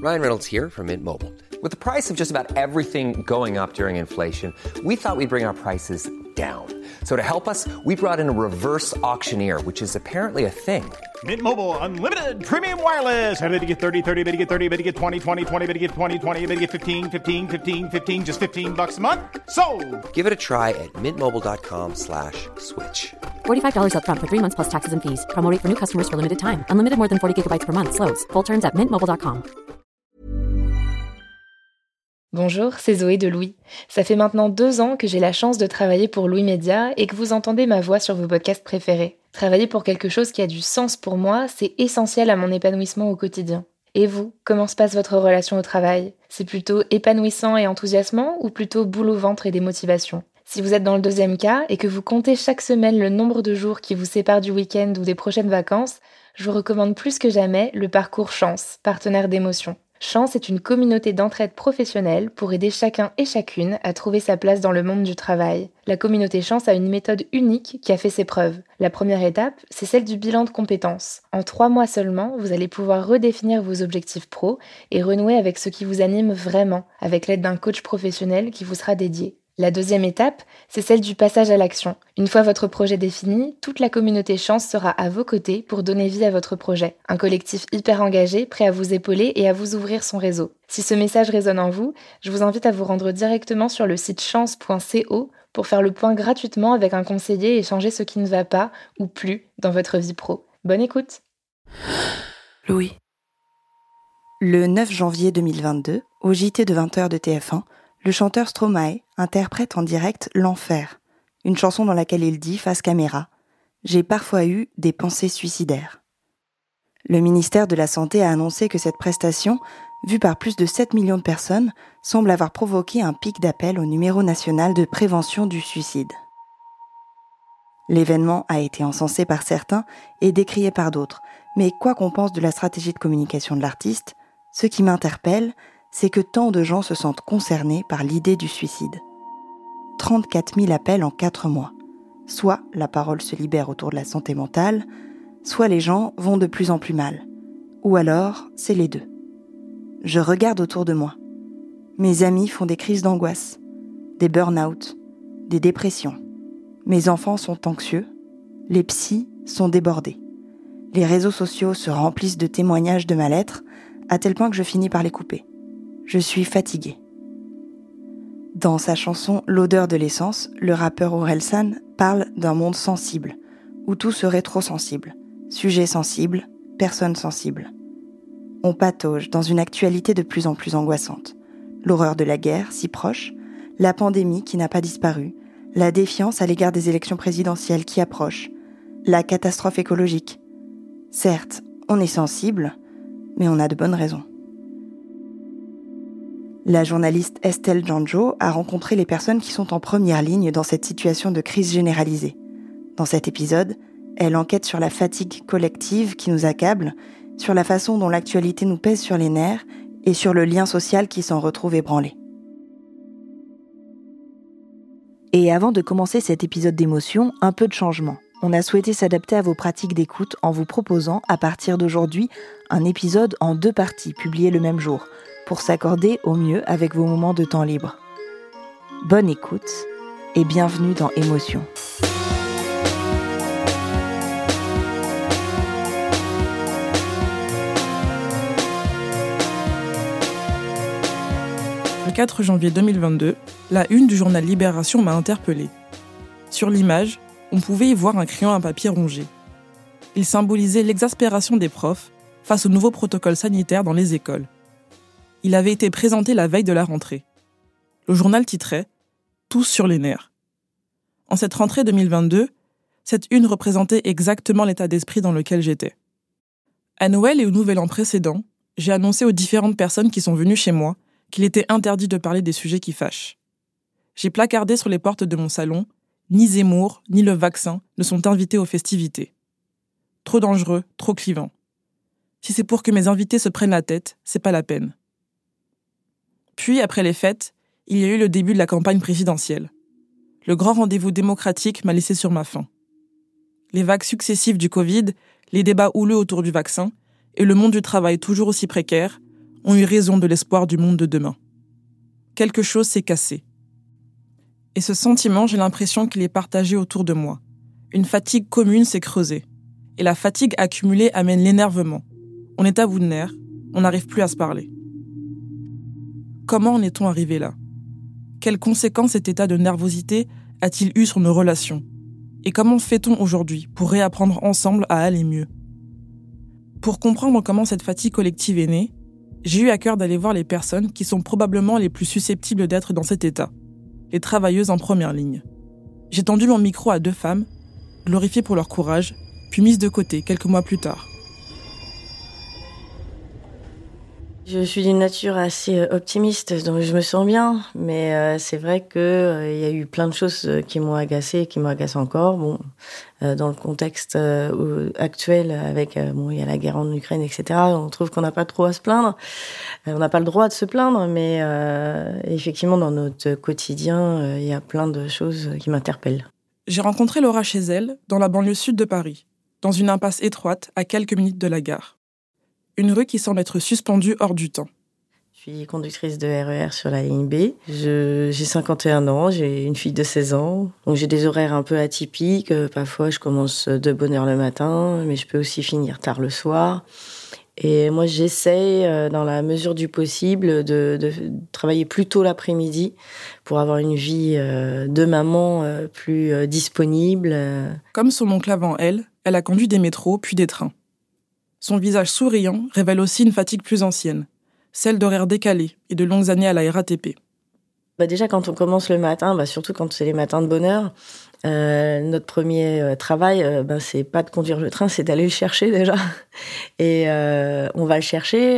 Ryan Reynolds here from Mint Mobile. With the price of just about everything going up during inflation, we thought we'd bring our prices down. So to help us, we brought in a reverse auctioneer, which is apparently a thing. Mint Mobile Unlimited Premium Wireless. How to get 30, 30, bit to get 30, bit to get 20, 20, 20, bit to get 20, 20, bit to get 15, 15, 15, 15, just $15 a month? Sold! Give it a try at mintmobile.com/switch. $45 up front for 3 months plus taxes and fees. Promo rate for new customers for limited time. Unlimited more than 40 gigabytes per month. Slows full terms at mintmobile.com. Bonjour, c'est Zoé de Louis. Ça fait maintenant 2 ans que j'ai la chance de travailler pour Louis Média et que vous entendez ma voix sur vos podcasts préférés. Travailler pour quelque chose qui a du sens pour moi, c'est essentiel à mon épanouissement au quotidien. Et vous, comment se passe votre relation au travail ? C'est plutôt épanouissant et enthousiasmant ou plutôt boule au ventre et démotivation ? Si vous êtes dans le deuxième cas et que vous comptez chaque semaine le nombre de jours qui vous séparent du week-end ou des prochaines vacances, je vous recommande plus que jamais le parcours Chance, partenaire d'émotion. Chance est une communauté d'entraide professionnelle pour aider chacun et chacune à trouver sa place dans le monde du travail. La communauté Chance a une méthode unique qui a fait ses preuves. La première étape, c'est celle du bilan de compétences. En 3 mois seulement, vous allez pouvoir redéfinir vos objectifs pro et renouer avec ce qui vous anime vraiment, avec l'aide d'un coach professionnel qui vous sera dédié. La deuxième étape, c'est celle du passage à l'action. Une fois votre projet défini, toute la communauté Chance sera à vos côtés pour donner vie à votre projet. Un collectif hyper engagé, prêt à vous épauler et à vous ouvrir son réseau. Si ce message résonne en vous, je vous invite à vous rendre directement sur le site chance.co pour faire le point gratuitement avec un conseiller et changer ce qui ne va pas ou plus dans votre vie pro. Bonne écoute. Louis. Le 9 janvier 2022, au JT de 20h de TF1, le chanteur Stromae interprète en direct L'Enfer, une chanson dans laquelle il dit face caméra « J'ai parfois eu des pensées suicidaires ». Le ministère de la Santé a annoncé que cette prestation, vue par plus de 7 millions de personnes, semble avoir provoqué un pic d'appel au numéro national de prévention du suicide. L'événement a été encensé par certains et décrié par d'autres, mais quoi qu'on pense de la stratégie de communication de l'artiste, ce qui m'interpelle, c'est que tant de gens se sentent concernés par l'idée du suicide. 34 000 appels en 4 mois. Soit la parole se libère autour de la santé mentale, soit les gens vont de plus en plus mal. Ou alors, c'est les deux. Je regarde autour de moi. Mes amis font des crises d'angoisse, des burn-out, des dépressions. Mes enfants sont anxieux, les psys sont débordés. Les réseaux sociaux se remplissent de témoignages de mal-être, à tel point que je finis par les couper. Je suis fatiguée. Dans sa chanson « L'odeur de l'essence », le rappeur Orelsan parle d'un monde sensible, où tout serait trop sensible. Sujet sensible, personne sensible. On patauge dans une actualité de plus en plus angoissante. L'horreur de la guerre, si proche, la pandémie qui n'a pas disparu, la défiance à l'égard des élections présidentielles qui approchent, la catastrophe écologique. Certes, on est sensible, mais on a de bonnes raisons. La journaliste Estelle Janjo a rencontré les personnes qui sont en première ligne dans cette situation de crise généralisée. Dans cet épisode, elle enquête sur la fatigue collective qui nous accable, sur la façon dont l'actualité nous pèse sur les nerfs et sur le lien social qui s'en retrouve ébranlé. Et avant de commencer cet épisode d'émotion, un peu de changement. On a souhaité s'adapter à vos pratiques d'écoute en vous proposant, à partir d'aujourd'hui, un épisode en 2 parties, publié le même jour, pour s'accorder au mieux avec vos moments de temps libre. Bonne écoute et bienvenue dans Émotion. Le 4 janvier 2022, la une du journal Libération m'a interpellée. Sur l'image, on pouvait y voir un crayon à papier rongé. Il symbolisait l'exaspération des profs face aux nouveaux protocoles sanitaires dans les écoles. Il avait été présenté la veille de la rentrée. Le journal titrait « Tous sur les nerfs ». En cette rentrée 2022, cette une représentait exactement l'état d'esprit dans lequel j'étais. À Noël et au Nouvel An précédent, j'ai annoncé aux différentes personnes qui sont venues chez moi qu'il était interdit de parler des sujets qui fâchent. J'ai placardé sur les portes de mon salon « Ni Zemmour, ni le vaccin ne sont invités aux festivités ». Trop dangereux, trop clivant. Si c'est pour que mes invités se prennent la tête, c'est pas la peine. Puis, après les fêtes, il y a eu le début de la campagne présidentielle. Le grand rendez-vous démocratique m'a laissé sur ma faim. Les vagues successives du Covid, les débats houleux autour du vaccin et le monde du travail toujours aussi précaire ont eu raison de l'espoir du monde de demain. Quelque chose s'est cassé. Et ce sentiment, j'ai l'impression qu'il est partagé autour de moi. Une fatigue commune s'est creusée. Et la fatigue accumulée amène l'énervement. On est à bout de nerfs, on n'arrive plus à se parler. Comment en est-on arrivé là ? Quelles conséquences cet état de nervosité a-t-il eu sur nos relations ? Et comment fait-on aujourd'hui pour réapprendre ensemble à aller mieux ? Pour comprendre comment cette fatigue collective est née, j'ai eu à cœur d'aller voir les personnes qui sont probablement les plus susceptibles d'être dans cet état, les travailleuses en première ligne. J'ai tendu mon micro à 2 femmes, glorifiées pour leur courage, puis mises de côté quelques mois plus tard. Je suis d'une nature assez optimiste, donc je me sens bien. Mais c'est vrai qu'il y a eu plein de choses qui m'ont agacée et qui m'agacent encore. Bon, dans le contexte actuel, avec il y a la guerre en Ukraine, etc., on trouve qu'on n'a pas trop à se plaindre. On n'a pas le droit de se plaindre, mais effectivement, dans notre quotidien, il y a plein de choses qui m'interpellent. J'ai rencontré Laura chez elle, dans la banlieue sud de Paris, dans une impasse étroite à quelques minutes de la gare. Une rue qui semble être suspendue hors du temps. Je suis conductrice de RER sur la ligne B. J'ai 51 ans, j'ai une fille de 16 ans. Donc j'ai des horaires un peu atypiques. Parfois, je commence de bonne heure le matin, mais je peux aussi finir tard le soir. Et moi, j'essaye, dans la mesure du possible, de travailler plus tôt l'après-midi pour avoir une vie de maman plus disponible. Comme son oncle avant elle a conduit des métros puis des trains. Son visage souriant révèle aussi une fatigue plus ancienne, celle d'horaires décalés et de longues années à la RATP. Déjà, quand on commence le matin, surtout quand c'est les matins de bonne heure, notre premier travail, c'est pas de conduire le train, c'est d'aller le chercher déjà. Et on va le chercher,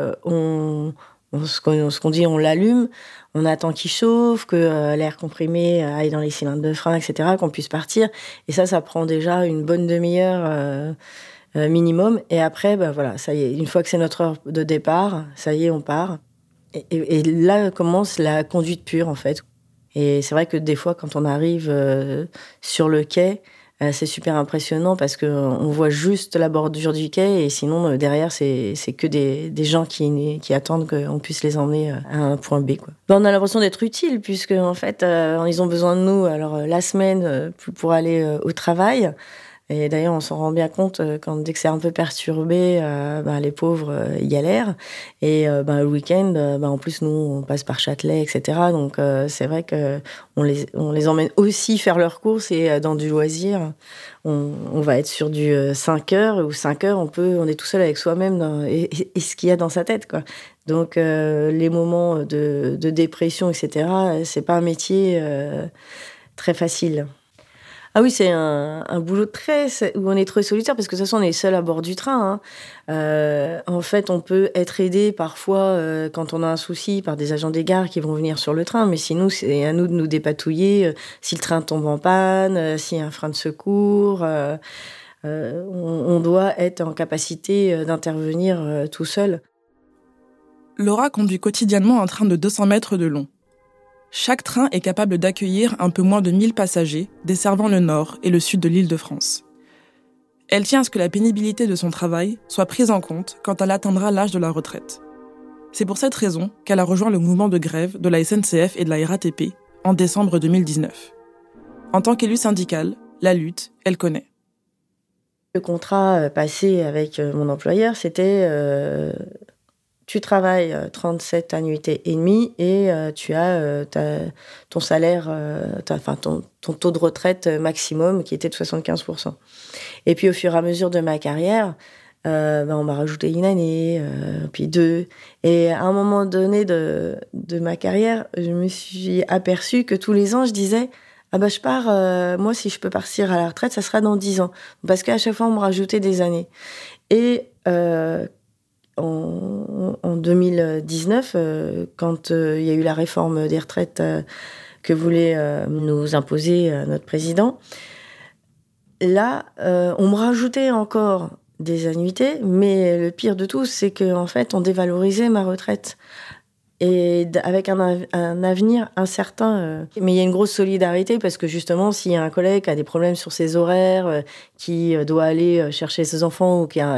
ce qu'on dit, on l'allume, on attend qu'il chauffe, que l'air comprimé aille dans les cylindres de frein, etc., qu'on puisse partir. Et ça prend déjà une bonne demi-heure minimum. Et après, ça y est, une fois que c'est notre heure de départ, ça y est, on part. Et là commence la conduite pure, en fait. Et c'est vrai que des fois, quand on arrive sur le quai, c'est super impressionnant parce qu'on voit juste la bordure du quai et sinon, derrière, c'est que des gens qui attendent qu'on puisse les emmener à un point B, quoi. On a l'impression d'être utile puisque, en fait, ils ont besoin de nous. Alors, la semaine, pour aller au travail. Et d'ailleurs, on s'en rend bien compte dès que c'est un peu perturbé, les pauvres, ils galèrent. Et le week-end, en plus, nous, on passe par Châtelet, etc. Donc, c'est vrai qu'on les emmène aussi faire leurs courses et dans du loisir. On va être sur du 5 heures ou 5 heures, on est tout seul avec soi-même et ce qu'il y a dans sa tête, quoi. Donc, les moments de dépression, etc., c'est pas un métier très facile. Ah oui, c'est un boulot où on est très solitaire parce que de toute façon, on est seul à bord du train. En fait, on peut être aidé parfois quand on a un souci par des agents des gares qui vont venir sur le train. Mais sinon, c'est à nous de nous dépatouiller si le train tombe en panne, s'il y a un frein de secours. On doit être en capacité d'intervenir tout seul. Laura conduit quotidiennement un train de 200 mètres de long. Chaque train est capable d'accueillir un peu moins de 1000 passagers, desservant le nord et le sud de l'Île-de-France. Elle tient à ce que la pénibilité de son travail soit prise en compte quand elle atteindra l'âge de la retraite. C'est pour cette raison qu'elle a rejoint le mouvement de grève de la SNCF et de la RATP en décembre 2019. En tant qu'élue syndicale, la lutte, elle connaît. Le contrat passé avec mon employeur, c'était... tu travailles 37 annuités et demie et tu as ton salaire, ton taux de retraite maximum qui était de 75%. Et puis au fur et à mesure de ma carrière, on m'a rajouté une année, puis 2. Et à un moment donné de ma carrière, je me suis aperçue que tous les ans, je disais je pars, moi si je peux partir à la retraite, ça sera dans 10 ans. Parce qu'à chaque fois, on me rajoutait des années. Et... En 2019, quand il y a eu la réforme des retraites que voulait nous imposer notre président, là, on me rajoutait encore des annuités, mais le pire de tout, c'est qu'en fait, on dévalorisait ma retraite. Et avec un avenir incertain. Mais il y a une grosse solidarité parce que justement, s'il y a un collègue qui a des problèmes sur ses horaires, qui doit aller chercher ses enfants ou qui a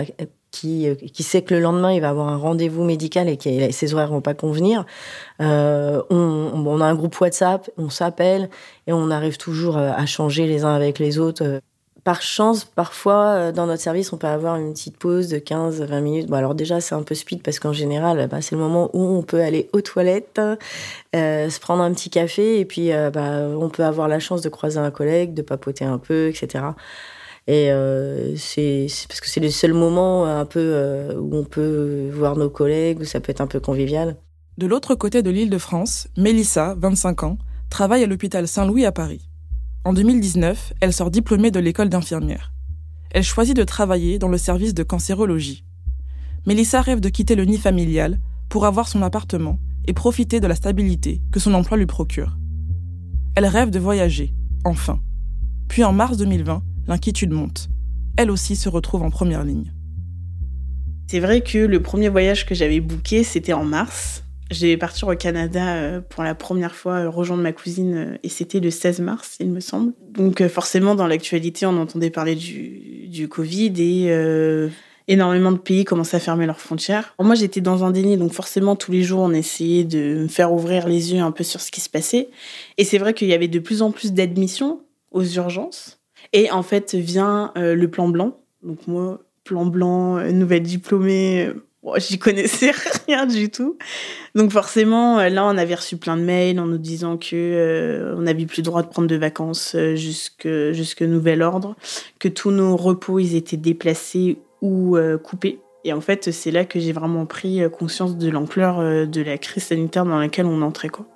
qui sait que le lendemain, il va avoir un rendez-vous médical et que ses horaires vont pas convenir, on a un groupe WhatsApp, on s'appelle et on arrive toujours à changer les uns avec les autres. Par chance, parfois, dans notre service, on peut avoir une petite pause de 15-20 minutes. Bon, alors déjà, c'est un peu speed parce qu'en général, c'est le moment où on peut aller aux toilettes, se prendre un petit café et puis on peut avoir la chance de croiser un collègue, de papoter un peu, etc. Et c'est parce que c'est le seul moment un peu où on peut voir nos collègues, où ça peut être un peu convivial. De l'autre côté de l'Île-de-France, Mélissa, 25 ans, travaille à l'hôpital Saint-Louis à Paris. En 2019, elle sort diplômée de l'école d'infirmière. Elle choisit de travailler dans le service de cancérologie. Mélissa rêve de quitter le nid familial pour avoir son appartement et profiter de la stabilité que son emploi lui procure. Elle rêve de voyager, enfin. Puis en mars 2020, l'inquiétude monte. Elle aussi se retrouve en première ligne. C'est vrai que le premier voyage que j'avais booké, c'était en mars. Je devais partir au Canada pour la première fois, rejoindre ma cousine, et c'était le 16 mars, il me semble. Donc forcément, dans l'actualité, on entendait parler du Covid et énormément de pays commençaient à fermer leurs frontières. Alors moi, j'étais dans un déni, donc forcément, tous les jours, on essayait de me faire ouvrir les yeux un peu sur ce qui se passait. Et c'est vrai qu'il y avait de plus en plus d'admissions aux urgences. Et en fait, vient le plan blanc. Donc moi, plan blanc, nouvelle diplômée... j'y connaissais rien du tout. Donc forcément, là, on avait reçu plein de mails en nous disant que on n'avait plus le droit de prendre de vacances jusque nouvel ordre, que tous nos repos, ils étaient déplacés ou coupés. Et en fait, c'est là que j'ai vraiment pris conscience de l'ampleur de la crise sanitaire dans laquelle on entrait, quoi.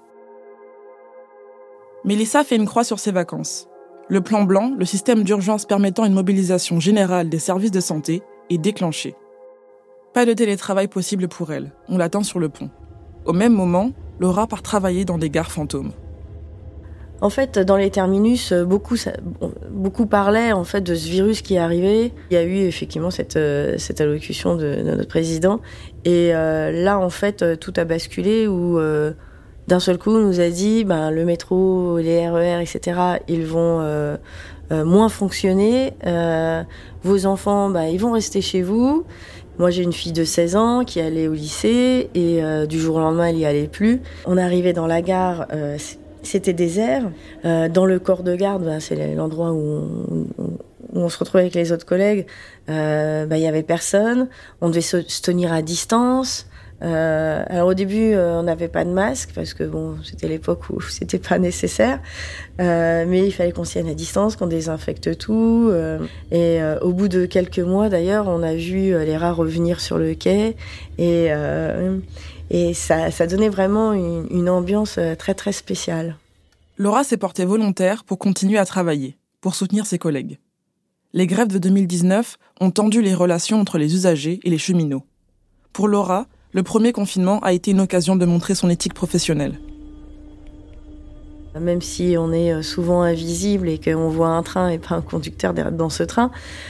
Mélissa fait une croix sur ses vacances. Le plan blanc, le système d'urgence permettant une mobilisation générale des services de santé, est déclenché. Pas de télétravail possible pour elle. On l'attend sur le pont. Au même moment, Laura part travailler dans des gares fantômes. En fait, dans les terminus, beaucoup parlaient en fait de ce virus qui est arrivé. Il y a eu effectivement cette allocution de notre président. Et là, en fait, tout a basculé où d'un seul coup, on nous a dit le métro, les RER, etc., ils vont moins fonctionner. Vos enfants, ils vont rester chez vous. Moi, j'ai une fille de 16 ans qui allait au lycée et du jour au lendemain, elle n'y allait plus. On arrivait dans la gare, c'était désert. Dans le corps de garde, c'est l'endroit où on se retrouvait avec les autres collègues. Il y avait personne. On devait se tenir à distance. Alors au début, on n'avait pas de masque parce que c'était l'époque où c'était pas nécessaire. Mais il fallait qu'on s'y tienne à distance, qu'on désinfecte tout. Et au bout de quelques mois, d'ailleurs, on a vu les rats revenir sur le quai. Et ça donnait vraiment une ambiance très très spéciale. Laura s'est portée volontaire pour continuer à travailler, pour soutenir ses collègues. Les grèves de 2019 ont tendu les relations entre les usagers et les cheminots. Pour Laura, le premier confinement a été une occasion de montrer son éthique professionnelle. Même si on est souvent invisible et qu'on voit un train et pas un conducteur dans ce train,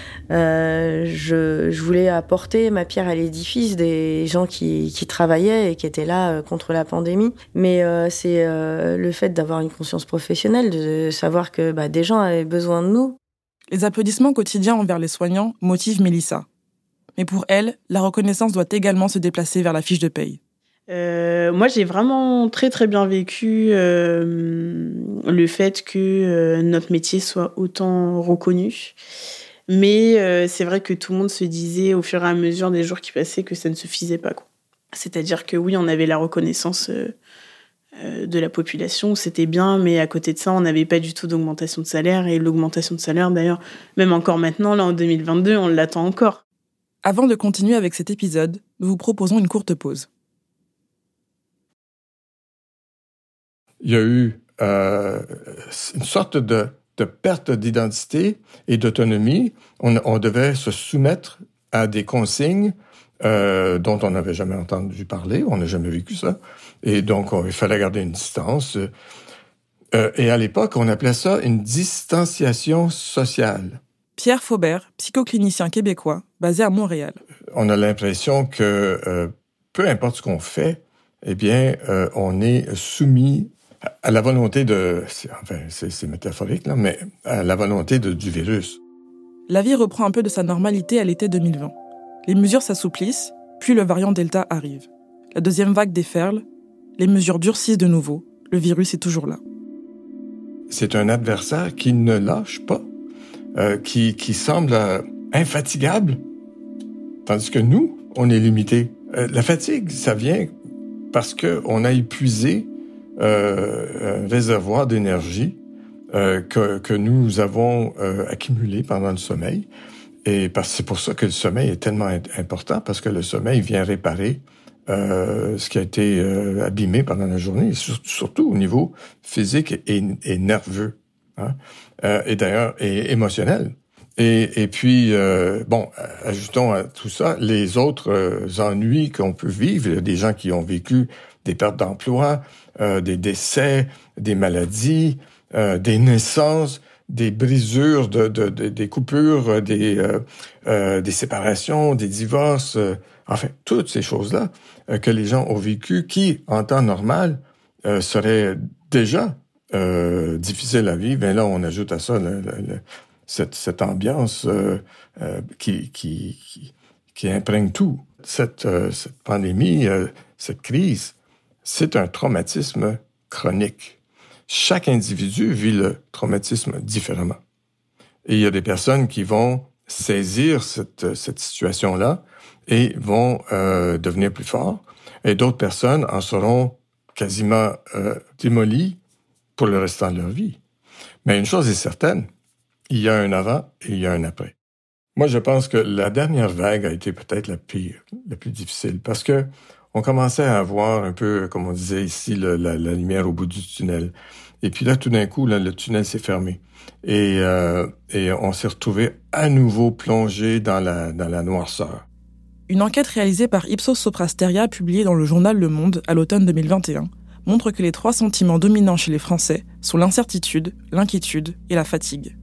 je voulais apporter ma pierre à l'édifice des gens qui travaillaient et qui étaient là contre la pandémie. Mais c'est le fait d'avoir une conscience professionnelle, de savoir que des gens avaient besoin de nous. Les applaudissements quotidiens envers les soignants motivent Mélissa. Mais pour elle, la reconnaissance doit également se déplacer vers la fiche de paye. Moi, j'ai vraiment très très bien vécu le fait que notre métier soit autant reconnu. Mais c'est vrai que tout le monde se disait au fur et à mesure des jours qui passaient que ça ne suffisait pas, quoi. C'est-à-dire que oui, on avait la reconnaissance de la population, c'était bien, mais à côté de ça, on n'avait pas du tout d'augmentation de salaire. Et l'augmentation de salaire, d'ailleurs, même encore maintenant, là en 2022, on l'attend encore. Avant de continuer avec cet épisode, nous vous proposons une courte pause. Il y a eu une sorte de perte d'identité et d'autonomie. On devait se soumettre à des consignes dont on n'avait jamais entendu parler, on n'a jamais vécu ça. Et donc, il fallait garder une distance. Et à l'époque, on appelait ça une distanciation sociale. Pierre Faubert, psychoclinicien québécois, basé à Montréal. On a l'impression que peu importe ce qu'on fait, on est soumis à la volonté c'est métaphorique, là, mais à la volonté du virus. La vie reprend un peu de sa normalité à l'été 2020. Les mesures s'assouplissent, puis le variant Delta arrive. La deuxième vague déferle, les mesures durcissent de nouveau, le virus est toujours là. C'est un adversaire qui ne lâche pas, qui semble infatigable, tandis que nous, on est limité. La fatigue, ça vient parce qu'on a épuisé un réservoir d'énergie que nous avons accumulé pendant le sommeil. Et c'est pour ça que le sommeil est tellement important, parce que le sommeil vient réparer ce qui a été abîmé pendant la journée, surtout au niveau physique et nerveux, hein? Et d'ailleurs, et émotionnel. Et puis, ajoutons à tout ça les autres ennuis qu'on peut vivre. Il y a des gens qui ont vécu des pertes d'emploi, des décès, des maladies, des naissances, des brisures, des coupures, des séparations, des divorces, enfin, toutes ces choses-là que les gens ont vécues, qui, en temps normal, seraient déjà difficiles à vivre. Et là, on ajoute à ça cette ambiance qui imprègne tout. Cette pandémie, cette crise, c'est un traumatisme chronique. Chaque individu vit le traumatisme différemment. Et il y a des personnes qui vont saisir cette situation-là et vont devenir plus forts. Et d'autres personnes en seront quasiment démolies pour le restant de leur vie. Mais une chose est certaine, il y a un avant et il y a un après. Moi, je pense que la dernière vague a été peut-être la pire, la plus difficile, parce que on commençait à avoir un peu, comme on disait ici, la lumière au bout du tunnel. Et puis là, tout d'un coup, le tunnel s'est fermé. Et on s'est retrouvé à nouveau plongé dans la noirceur. Une enquête réalisée par Ipsos Soprasteria, publiée dans le journal Le Monde à l'automne 2021, montre que les 3 sentiments dominants chez les Français sont l'incertitude, l'inquiétude et la fatigue.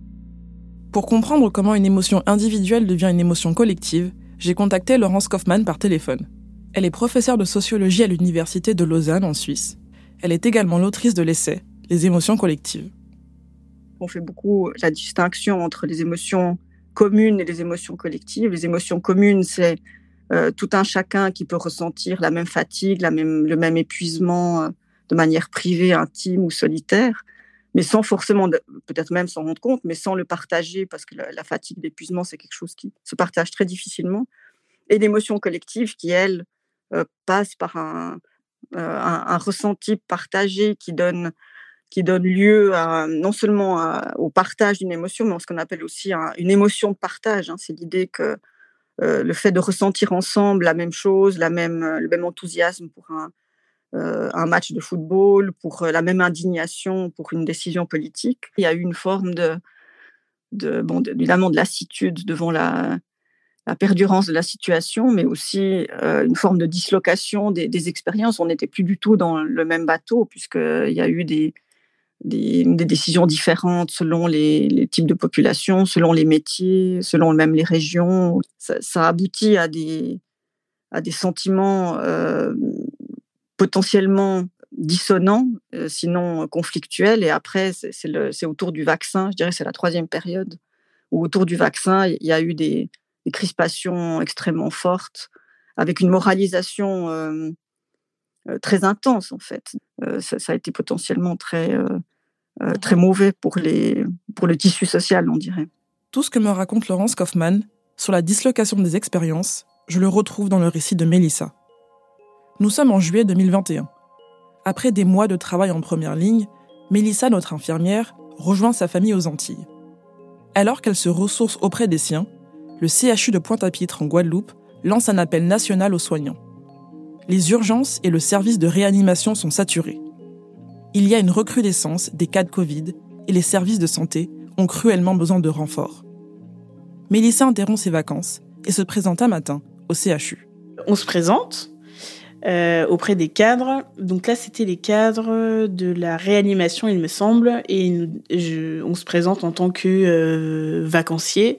Pour comprendre comment une émotion individuelle devient une émotion collective, j'ai contacté Laurence Kaufmann par téléphone. Elle est professeure de sociologie à l'Université de Lausanne, en Suisse. Elle est également l'autrice de l'essai « Les émotions collectives ». On fait beaucoup la distinction entre les émotions communes et les émotions collectives. Les émotions communes, c'est tout un chacun qui peut ressentir la même fatigue, le même épuisement de manière privée, intime ou solitaire, mais sans forcément, peut-être même s'en rendre compte, mais sans le partager, parce que la fatigue, l'épuisement, c'est quelque chose qui se partage très difficilement. Et l'émotion collective qui, elle, passe par un ressenti partagé qui donne lieu non seulement au partage d'une émotion, mais à ce qu'on appelle aussi une émotion de partage. Hein. C'est l'idée que le fait de ressentir ensemble la même chose, le même enthousiasme pour un match de football, pour la même indignation pour une décision politique. Il y a eu une forme évidemment de lassitude devant la perdurance de la situation, mais aussi une forme de dislocation des expériences. On n'était plus du tout dans le même bateau, puisqu'il y a eu des décisions différentes selon les types de population, selon les métiers, selon même les régions. Ça aboutit à des sentiments potentiellement dissonants, sinon conflictuels. Et après, c'est autour du vaccin, je dirais que c'est la 3e période, où autour du vaccin, il y a eu des crispations extrêmement fortes, avec une moralisation très intense, en fait. Ça a été potentiellement très mauvais pour le tissu social, on dirait. Tout ce que me raconte Laurence Kaufmann sur la dislocation des expériences, je le retrouve dans le récit de Mélissa. Nous sommes en juillet 2021. Après des mois de travail en première ligne, Mélissa, notre infirmière, rejoint sa famille aux Antilles. Alors qu'elle se ressource auprès des siens, le CHU de Pointe-à-Pitre en Guadeloupe lance un appel national aux soignants. Les urgences et le service de réanimation sont saturés. Il y a une recrudescence des cas de Covid et les services de santé ont cruellement besoin de renforts. Mélissa interrompt ses vacances et se présente un matin au CHU. On se présente auprès des cadres. Donc là, c'était les cadres de la réanimation, il me semble, et on se présente en tant que vacancier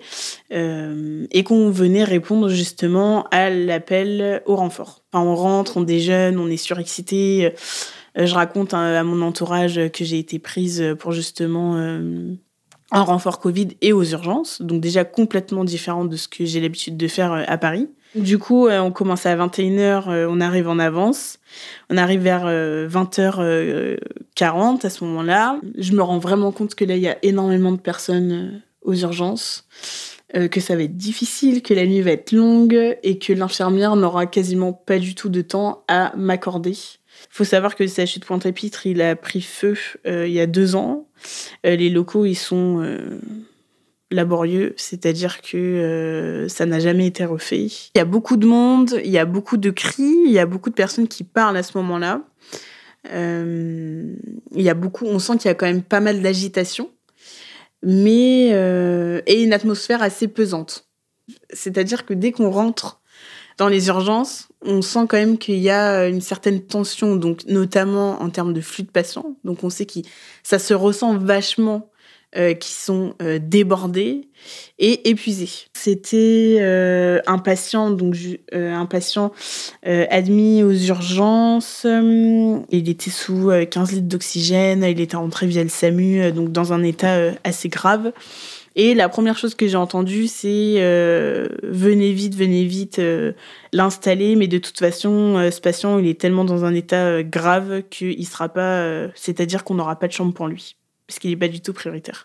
et qu'on venait répondre justement à l'appel au renfort. Enfin, on rentre, on déjeune, on est surexcité. Je raconte à mon entourage que j'ai été prise pour justement en renfort Covid et aux urgences, donc déjà complètement différent de ce que j'ai l'habitude de faire à Paris. Du coup, on commence à 21h, on arrive en avance. On arrive vers 20h40 à ce moment-là. Je me rends vraiment compte que là, il y a énormément de personnes aux urgences, que ça va être difficile, que la nuit va être longue et que l'infirmière n'aura quasiment pas du tout de temps à m'accorder. Il faut savoir que le CHU de Pointe-à-Pitre, il a pris feu il y a 2 ans. Les locaux, ils sont laborieux, c'est-à-dire que ça n'a jamais été refait. Il y a beaucoup de monde, il y a beaucoup de cris, il y a beaucoup de personnes qui parlent à ce moment-là. On sent qu'il y a quand même pas mal d'agitation, mais et une atmosphère assez pesante. C'est-à-dire que dès qu'on rentre dans les urgences, on sent quand même qu'il y a une certaine tension, donc notamment en termes de flux de patients. Donc on sait que ça se ressent vachement, qui sont débordés et épuisés. C'était un patient admis aux urgences. Il était sous 15 litres d'oxygène. Il était rentré via le SAMU, donc dans un état assez grave. Et la première chose que j'ai entendue, c'est venez vite l'installer. Mais de toute façon, ce patient, il est tellement dans un état grave qu'il sera pas, c'est-à-dire qu'on n'aura pas de chambre pour lui, parce qu'il est pas du tout prioritaire.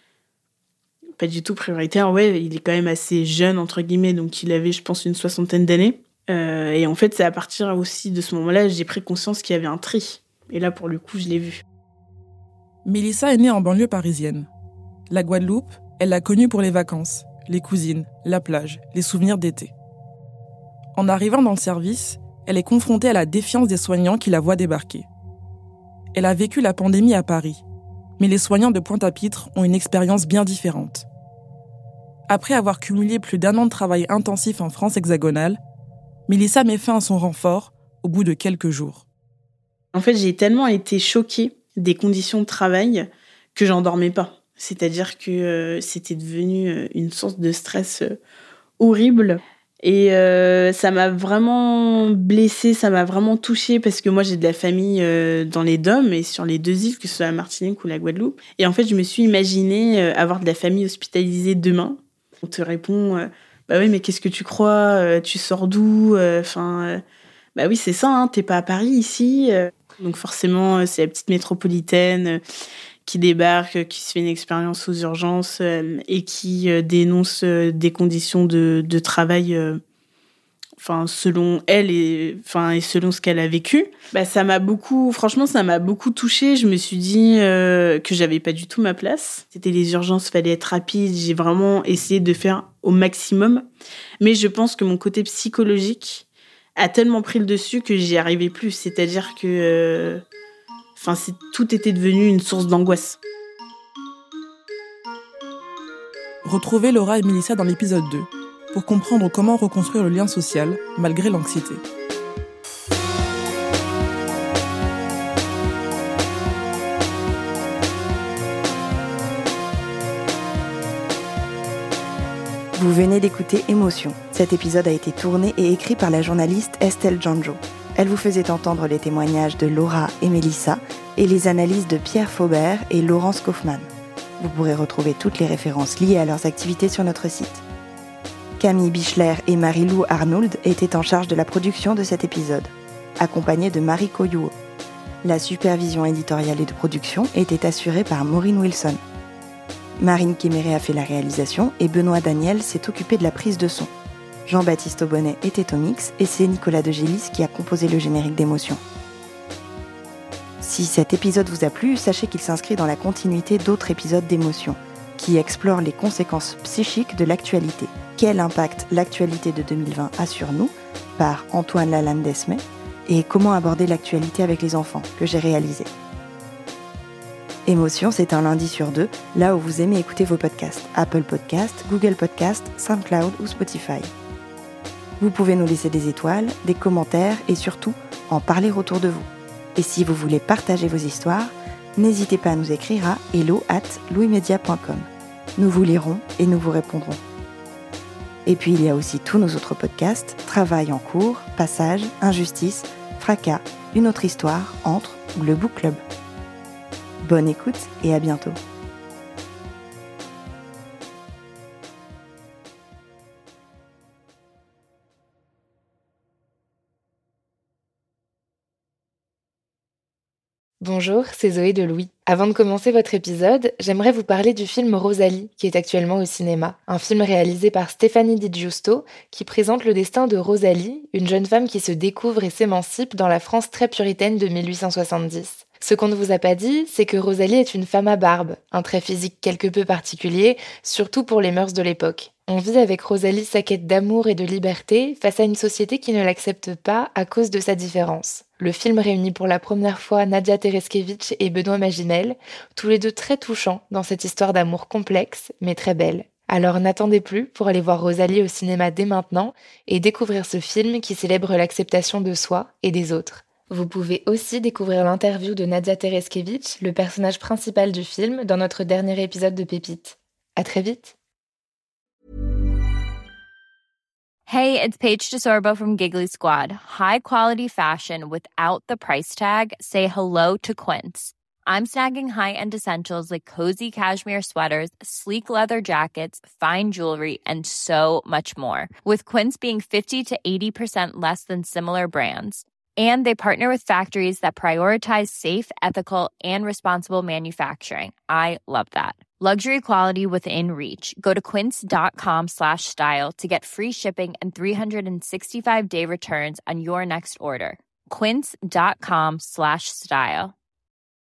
Pas du tout prioritaire, ouais, il est quand même assez jeune, entre guillemets, donc il avait, je pense, une 60aine d'années. Et en fait, c'est à partir aussi de ce moment-là, j'ai pris conscience qu'il y avait un tri. Et là, pour le coup, je l'ai vu. Mélissa est née en banlieue parisienne. La Guadeloupe, elle l'a connue pour les vacances, les cousines, la plage, les souvenirs d'été. En arrivant dans le service, elle est confrontée à la défiance des soignants qui la voient débarquer. Elle a vécu la pandémie à Paris, mais les soignants de Pointe-à-Pitre ont une expérience bien différente. Après avoir cumulé plus d'1 an de travail intensif en France hexagonale, Mélissa met fin à son renfort au bout de quelques jours. En fait, j'ai tellement été choquée des conditions de travail que j'en dormais pas. C'est-à-dire que c'était devenu une source de stress horrible. Et ça m'a vraiment blessée, ça m'a vraiment touchée, parce que moi, j'ai de la famille dans les DOM et sur les 2 îles, que ce soit la Martinique ou la Guadeloupe. Et en fait, je me suis imaginée avoir de la famille hospitalisée demain. On te répond bah oui, mais qu'est-ce que tu crois, tu sors d'où, bah oui, c'est ça, hein, t'es pas à Paris ici. Donc forcément, c'est la petite métropolitaine qui débarque, qui se fait une expérience aux urgences et qui dénonce des conditions de travail, selon elle et selon ce qu'elle a vécu. Bah, ça m'a beaucoup touchée. Je me suis dit que j'avais pas du tout ma place. C'était les urgences, fallait être rapide. J'ai vraiment essayé de faire au maximum. Mais je pense que mon côté psychologique a tellement pris le dessus que j'y arrivais plus. C'est-à-dire que tout était devenu une source d'angoisse. Retrouvez Laura et Mélissa dans l'épisode 2 pour comprendre comment reconstruire le lien social malgré l'anxiété. Vous venez d'écouter Émotion. Cet épisode a été tourné et écrit par la journaliste Estelle Janjo. Elle vous faisait entendre les témoignages de Laura et Mélissa et les analyses de Pierre Faubert et Laurence Kaufmann. Vous pourrez retrouver toutes les références liées à leurs activités sur notre site. Camille Bichler et Marie-Lou Arnould étaient en charge de la production de cet épisode, accompagnées de Marie Coyouo. La supervision éditoriale et de production était assurée par Maureen Wilson. Marine Kéméré a fait la réalisation et Benoît Daniel s'est occupé de la prise de son. Jean-Baptiste Aubonnet était au mix et c'est Nicolas de Gélis qui a composé le générique d'Émotion. Si cet épisode vous a plu, sachez qu'il s'inscrit dans la continuité d'autres épisodes d'Émotion, qui explorent les conséquences psychiques de l'actualité. Quel impact l'actualité de 2020 a sur nous, par Antoine Lalanne-Desmet, et comment aborder l'actualité avec les enfants, que j'ai réalisé. Émotion, c'est un lundi sur 2, là où vous aimez écouter vos podcasts, Apple Podcasts, Google Podcasts, SoundCloud ou Spotify. Vous pouvez nous laisser des étoiles, des commentaires et surtout en parler autour de vous. Et si vous voulez partager vos histoires, n'hésitez pas à nous écrire à hello@louismedia.com. Nous vous lirons et nous vous répondrons. Et puis il y a aussi tous nos autres podcasts, Travail en cours, Passage, Injustice, Fracas, Une autre histoire, Entre ou le Book Club. Bonne écoute et à bientôt. Bonjour, c'est Zoé de Louis. Avant de commencer votre épisode, j'aimerais vous parler du film Rosalie, qui est actuellement au cinéma. Un film réalisé par Stéphanie Di Giusto, qui présente le destin de Rosalie, une jeune femme qui se découvre et s'émancipe dans la France très puritaine de 1870. Ce qu'on ne vous a pas dit, c'est que Rosalie est une femme à barbe, un trait physique quelque peu particulier, surtout pour les mœurs de l'époque. On vit avec Rosalie sa quête d'amour et de liberté face à une société qui ne l'accepte pas à cause de sa différence. Le film réunit pour la première fois Nadia Tereskevich et Benoît Magimel, tous les deux très touchants dans cette histoire d'amour complexe, mais très belle. Alors n'attendez plus pour aller voir Rosalie au cinéma dès maintenant et découvrir ce film qui célèbre l'acceptation de soi et des autres. Vous pouvez aussi découvrir l'interview de Nadia Tereskevich, le personnage principal du film, dans notre dernier épisode de Pépites. À très vite! Hey, it's Paige DeSorbo from Giggly Squad. High quality fashion without the price tag. Say hello to Quince. I'm snagging high-end essentials like cozy cashmere sweaters, sleek leather jackets, fine jewelry, and so much more. With Quince being 50 to 80% less than similar brands. And they partner with factories that prioritize safe, ethical, and responsible manufacturing. I love that. Luxury quality within reach. Go to quince.com/style to get free shipping and 365-day returns on your next order. Quince.com/style.